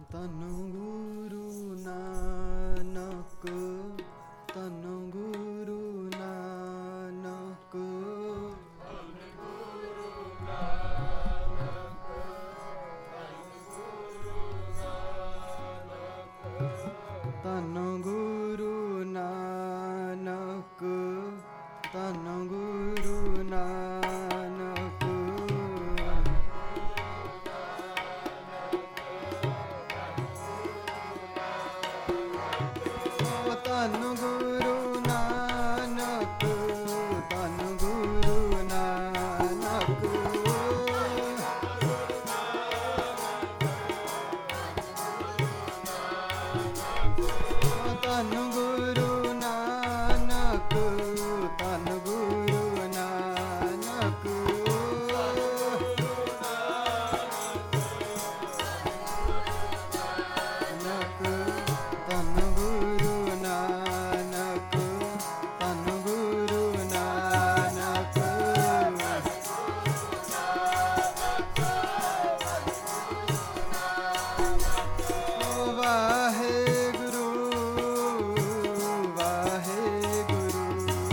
ਧੰਨ ਗੁਰੂ ਨਾਨਕ, ਧੰਨ ਗੁਰੂ ਨਾਨਕ, ਧੰਨ ਗੁਰੂ ਨਾਨਕ, ਧੰਨ ਗੁਰੂ ਨਾਨਕ, ਧੰਨ ਗੁਰੂ ਨਾਨਕ, ਧੰਨ ਗੁਰੂ ਨਾਨਕ, ਧੰਨ ਗੁਰੂ ਨਾਨਕ, ਧੰਨ ਗੁਰੂ ਨਾਨਕ, ਧੰਨ ਗੁਰੂ ਨਾਨਕ, ਧੰਨ ਗੁਰੂ ਨਾਨਕ, ਧੰਨ ਗੁਰੂ ਨਾਨਕ, ਵਾਹਿਗੁਰੂ ਵਾਹਿਗੁਰੂ,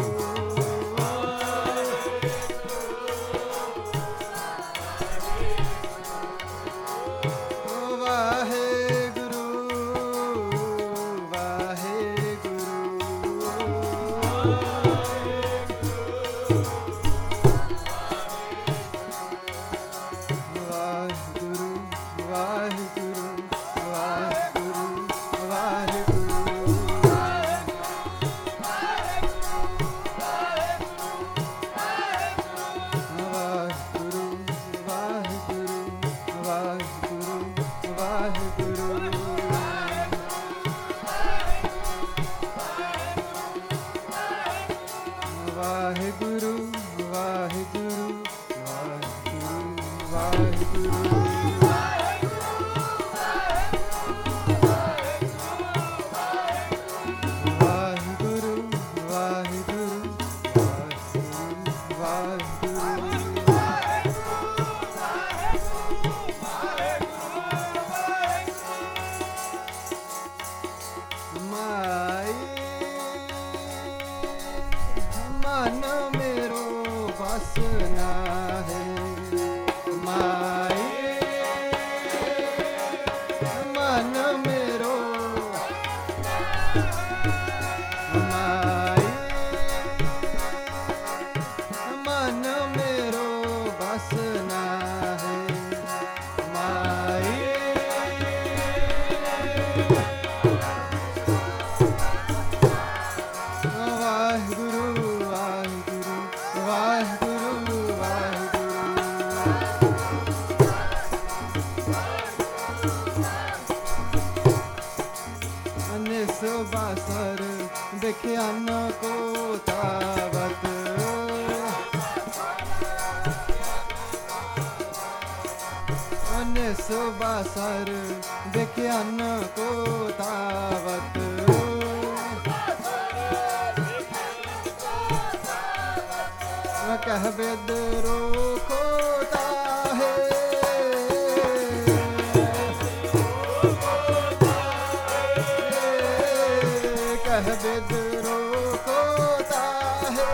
ਵਾਹਿਗੁਰੂ ਵਾਹਿਗੁਰੂ ਵਾਹਿਗੁਰੂ ਵਾਹਿਗੁਰੂ, ਵਾਹਿਗੁਰੂ ਵਾਹਿਗੁਰੂ ਮਨ ਮੇਰੋ ਬਸ ਨਾ ਹੈ, ਮਾਏ ਮਨ ਮੇਰੋ, ਮਾਏ ਮਨ ਮੇਰੋ ਬਸ ਨਾ ਹੈ, ਮਾਏ ਵਾਹਿਗੁਰੂ ਵਾਹਿਗੁਰੂ ਵਾਹਿਗੁਰੂ ਵਾਹਿਗੁਰੂ, ਨਿਸ ਬਾਸਰ ਦੇਖਿਆ ਨ ਕੋ ਤਾਵਤ, ਨਿਸ ਬਾਸਰ ਦੇਖਿਆ ਨ ਕੋ ਤਾਵਤ, ਕਹਿ ਬਿਦ ਰੋਖੋ ਤਾਹੇ, ਕਹਿ ਬਿਦ ਰੋਖੋ ਤਾਹੇ,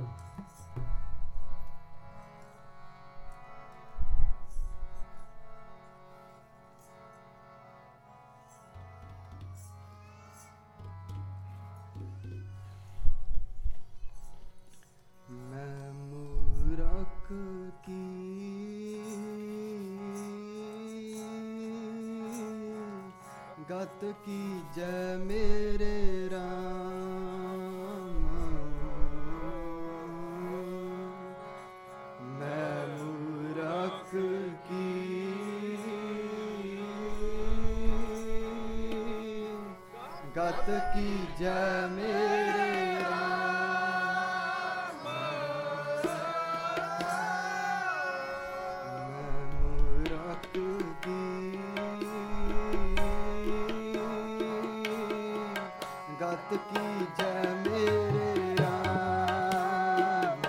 गत की जय मेरे राम। मैं मूरख की गत की जय मेरे राम। मैं मूरख की गत की जय मेरे राम।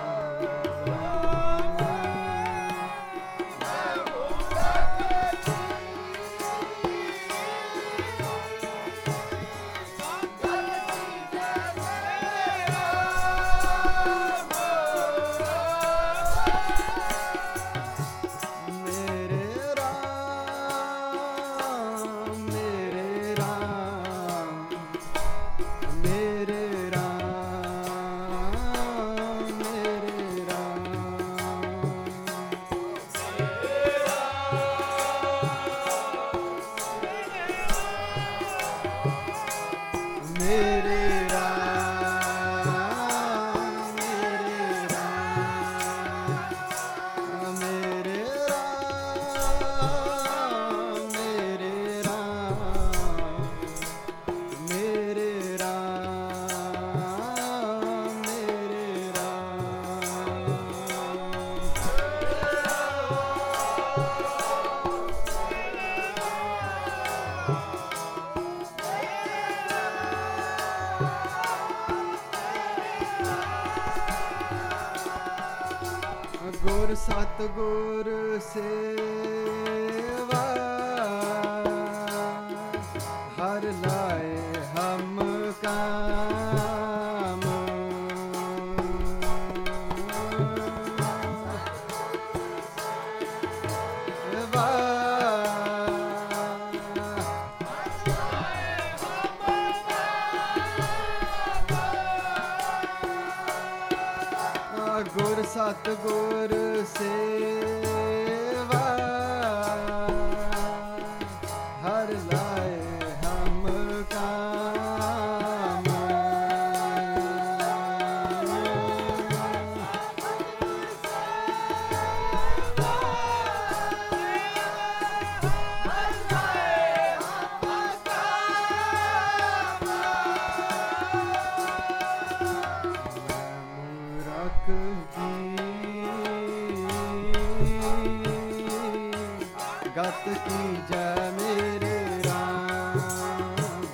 गुर सतगुर सेवा हर लाए हम काम। गुर सतगुर सेवा हर लाए हम काम। गत की जय मेरे राम।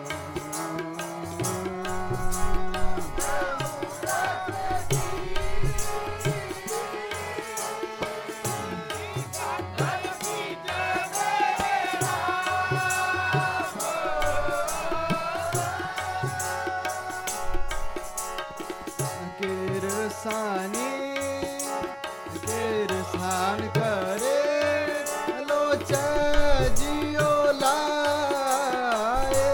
किरसानी किरसान करे जियो लाए।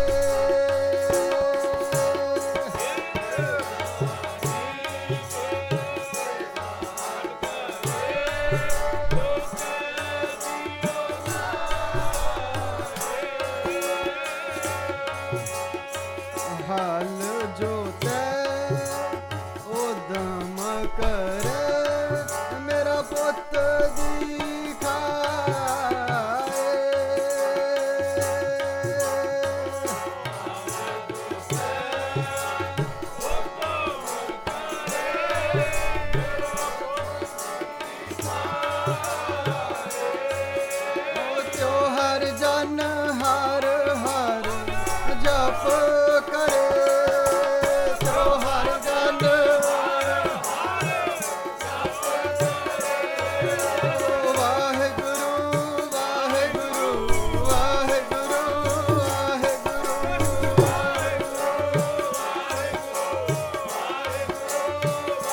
हल जोते उदम करे मेरा पुत दिखा। हर हर जप करे तो हर जन वाहेगुरु वाहेगुरु वाहेगुरु वाहेगुरु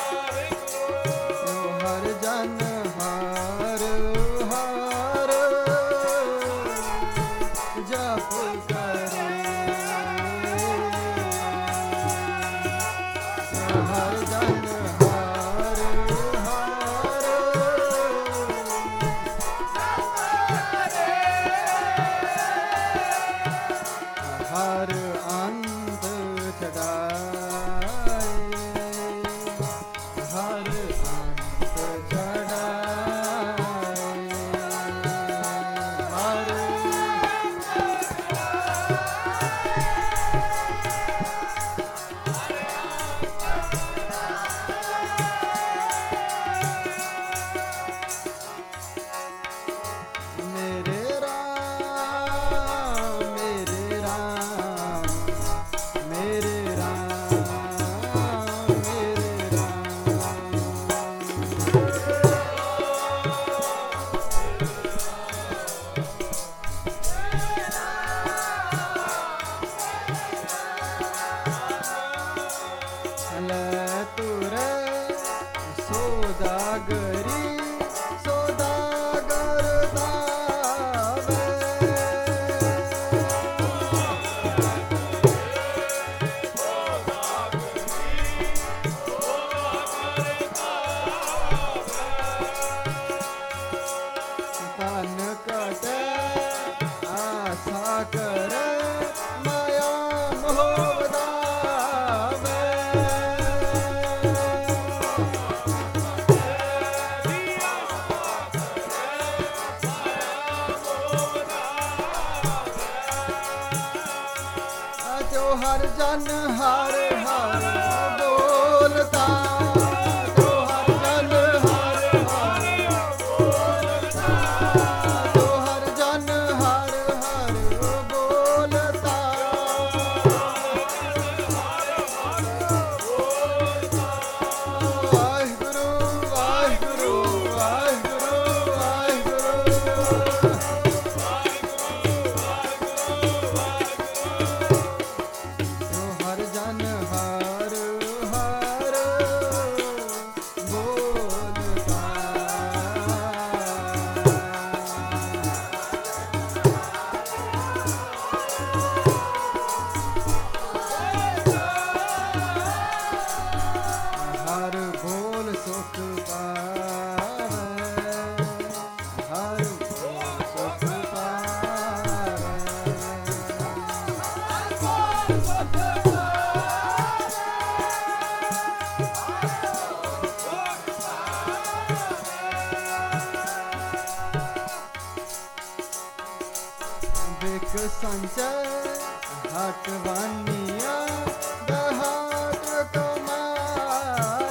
ਧਨ ਘਟੈ ਆਸਾ ਕਰੈ ਮਾਇਆ ਮੋਹ ਵਧਾਵੈ। ਜੋ ਹਰ ਜਨ ਹਰ ਹਰ ਬੋਲਤਾ, ਜੋ ਹਰ ਜਨ ਹਰ ਹਰ ਬੋਲਤਾ, ਜੋ ਹਰ ਜਨ ਹਰ ਹਰ ਬੋਲਤਾ। ਵਾਹਿਗੁਰੂ ਵਾਹਿਗੁਰੂ ਵਾਹਿਗੁਰੂ ਵਾਹਿਗੁਰੂ। ਜੋ ਹਰ ਜਨ ਹਰ ਹਰ ਬੋਲਤਾ। ਹਰ ਬੋਲ ਸੁਖ ਪਾਵੈ, ਹਰ ਬੋਲ ਸੁਖ ਪਾਵੈ। ਬਿਕ ਸੰਚੈ ਹਟ ਵਾਨੀਆਂ ਦਹਾਤ ਕਮਾਏ।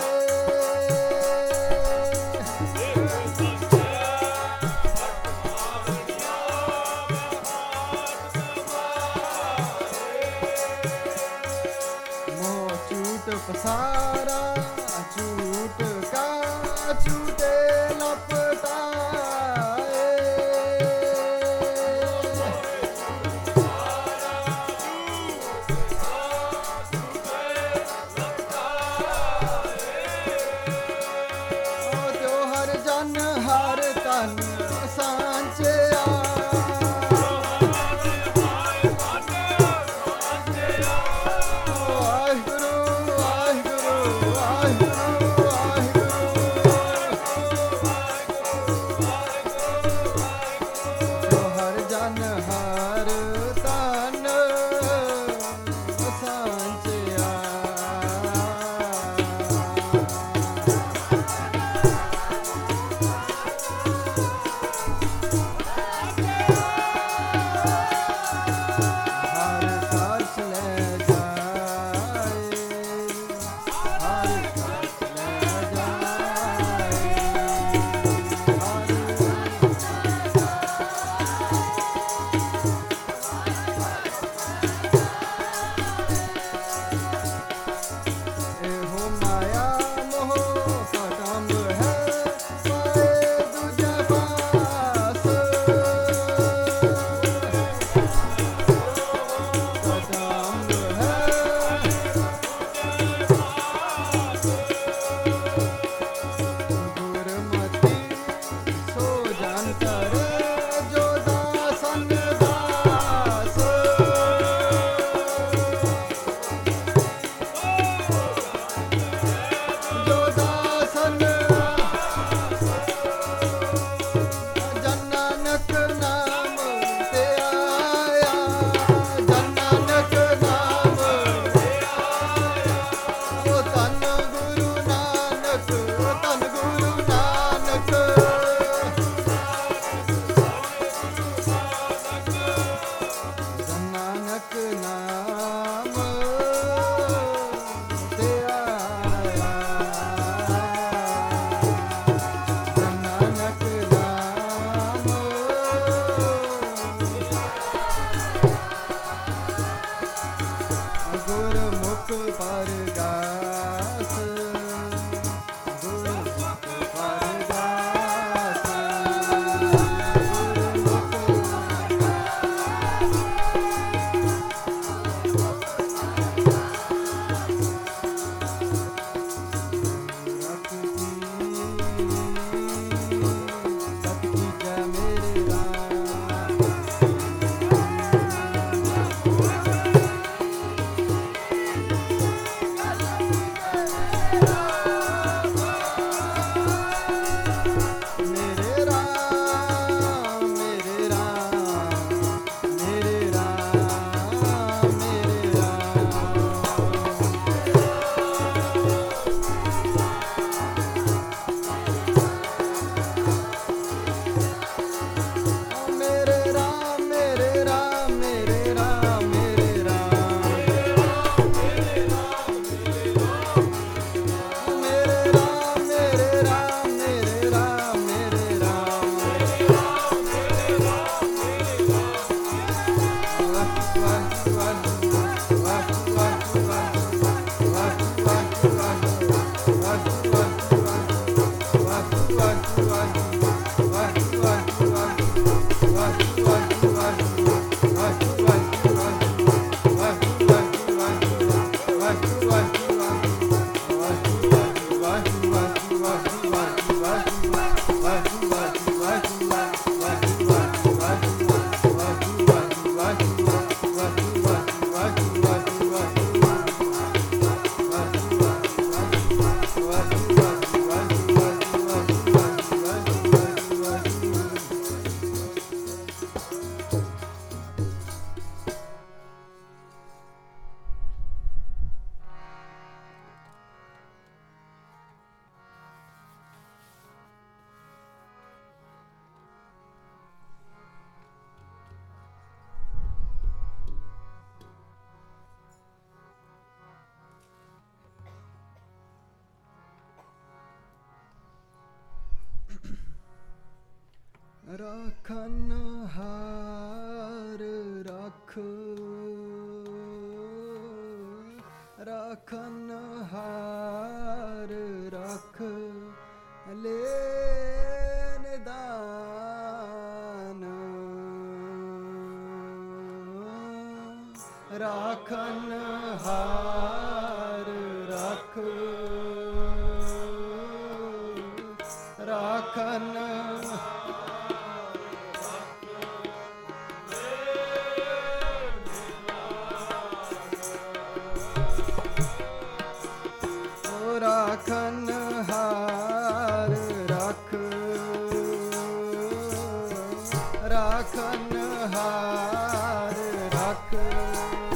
ਮੋਹ ਝੂਠ ਪਸਾਰਾ ਝੂਠ ਕਾ ਝੂਠੇ ਲਪਟਾਏ। ਜੋ ਹਰ ਜਨ ਹਰ ਤਨ ਸਾਂਚਿਆ। ਵਾਹਿਗੁਰੂ ਵਾਹਿਗੁਰੂ ਰਾਖਨ ਹਾਰ ਰੱਖ, ਰਾਖਨ ਹਾਰ ਰੱਖ, ਲੈ ਨਿਦਾਨ। ਰਾਖਨ ਹਾਰ ਰੱਖ, ਰਾਖਨ ਰਾਖਨ ਹਾਰ ਰੱਖ, ਰਾਖਨ ਹਾਰ ਰੱਖ।